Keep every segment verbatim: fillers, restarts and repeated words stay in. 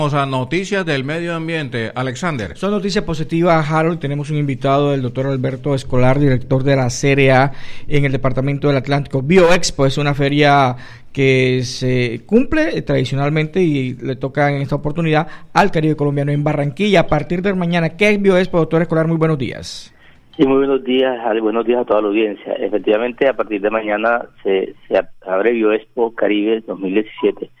Vamos a noticias del medio ambiente. Alexander. Son noticias positivas, Harold. Tenemos un invitado, el doctor Alberto Escolar, director de la C R A en el Departamento del Atlántico. Bioexpo es una feria que se cumple tradicionalmente y le toca en esta oportunidad al Caribe colombiano en Barranquilla. A partir de mañana, ¿qué es Bioexpo, doctor Escolar? Muy buenos días. Sí, muy buenos días, Ale. Buenos días a toda la audiencia. Efectivamente, a partir de mañana se, se abre Bioexpo Caribe dos mil diecisiete,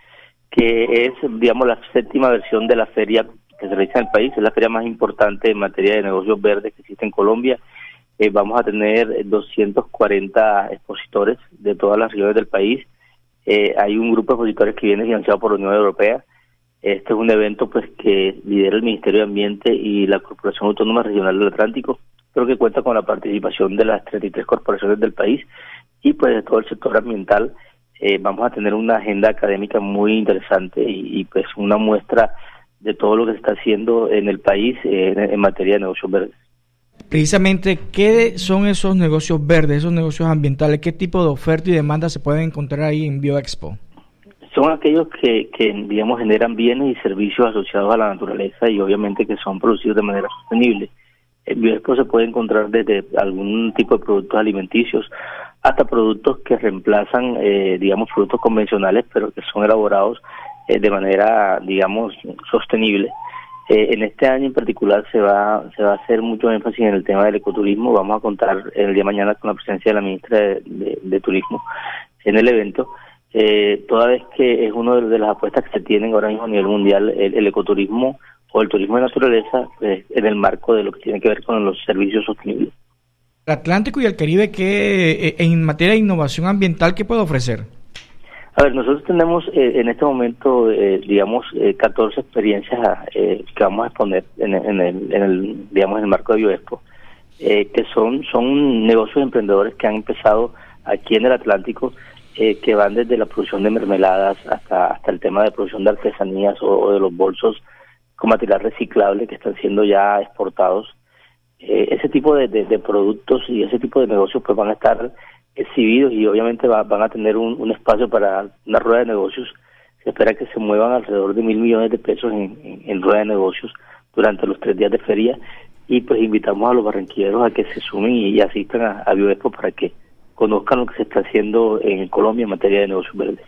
que es, digamos, la séptima versión de la feria que se realiza en el país. Es la feria más importante en materia de negocios verdes que existe en Colombia. Eh, vamos a tener doscientos cuarenta expositores de todas las regiones del país. Eh, hay un grupo de expositores que viene financiado por la Unión Europea. Este es un evento pues que lidera el Ministerio de Ambiente y la Corporación Autónoma Regional del Atlántico, pero que cuenta con la participación de las treinta y tres corporaciones del país y pues de todo el sector ambiental. Eh, vamos a tener una agenda académica muy interesante y, y pues una muestra de todo lo que se está haciendo en el país eh, en, en materia de negocios verdes. Precisamente, ¿qué son esos negocios verdes, esos negocios ambientales? ¿Qué tipo de oferta y demanda se pueden encontrar ahí en Bioexpo? Son aquellos que, que digamos, generan bienes y servicios asociados a la naturaleza y obviamente que son producidos de manera sostenible. En Bioexpo se puede encontrar desde algún tipo de productos alimenticios hasta productos que reemplazan, eh, digamos, productos convencionales, pero que son elaborados eh, de manera, digamos, sostenible. Eh, en este año en particular se va se va a hacer mucho énfasis en el tema del ecoturismo. Vamos a contar el día de mañana con la presencia de la ministra de, de, de Turismo en el evento, eh, toda vez que es una de, de las apuestas que se tienen ahora mismo a nivel mundial, el, el ecoturismo o el turismo de naturaleza, pues, en el marco de lo que tiene que ver con los servicios sostenibles. El Atlántico y el Caribe, ¿qué, en materia de innovación ambiental, qué puede ofrecer? A ver, nosotros tenemos eh, en este momento, eh, digamos, eh, catorce experiencias eh, que vamos a exponer en, en, el, en el, digamos, en el marco de Bioexpo, eh, que son son negocios emprendedores que han empezado aquí en el Atlántico, eh, que van desde la producción de mermeladas hasta hasta el tema de producción de artesanías o, o de los bolsos con material reciclable que están siendo ya exportados. Eh, ese tipo de, de, de productos y ese tipo de negocios pues van a estar exhibidos y obviamente va, van a tener un, un espacio para una rueda de negocios. Se espera que se muevan alrededor de mil millones de pesos en, en, en rueda de negocios durante los tres días de feria y pues invitamos a los barranquilleros a que se sumen y, y asistan a, a Bioexpo para que conozcan lo que se está haciendo en Colombia en materia de negocios verdes.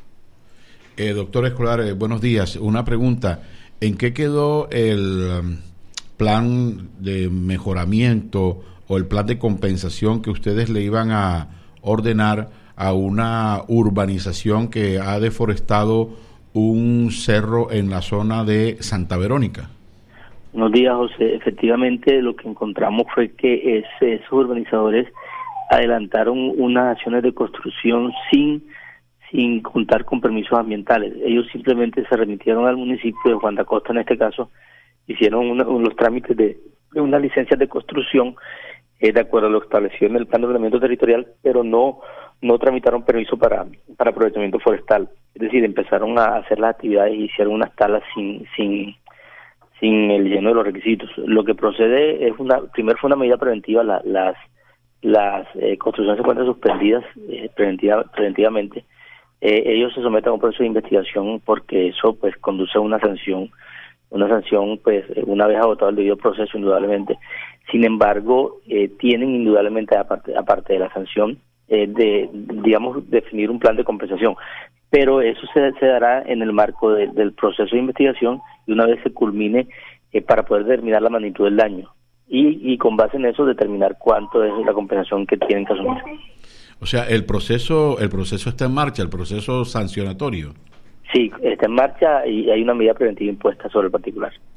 Eh, doctor Escolar, eh, buenos días. Una pregunta. ¿En qué quedó el um, plan de mejoramiento o el plan de compensación que ustedes le iban a ordenar a una urbanización que ha deforestado un cerro en la zona de Santa Verónica? Buenos días, José. Efectivamente, lo que encontramos fue que ese, esos urbanizadores adelantaron unas acciones de construcción sin sin contar con permisos ambientales. Ellos simplemente se remitieron al municipio de Juan de Acosta, en este caso, hicieron una, los trámites de, de una licencia de construcción eh, de acuerdo a lo establecido en el plan de ordenamiento territorial, pero no no tramitaron permiso para para aprovechamiento forestal. Es decir, empezaron a hacer las actividades y hicieron unas talas sin sin sin el lleno de los requisitos. Lo que procede es una, primero fue una medida preventiva, la, las las eh, construcciones se encuentran suspendidas eh, preventiva, preventivamente. Eh, ellos se someten a un proceso de investigación porque eso pues conduce a una sanción, una sanción pues una vez agotado el debido proceso indudablemente. Sin embargo, eh, tienen indudablemente aparte, aparte de la sanción eh, de, digamos, definir un plan de compensación, pero eso se, se dará en el marco de, del proceso de investigación y una vez se culmine eh, para poder determinar la magnitud del daño y, y con base en eso determinar cuánto es la compensación que tienen que asumir. O sea, el proceso el proceso está en marcha, el proceso sancionatorio. Sí, está en marcha y hay una medida preventiva impuesta sobre el particular.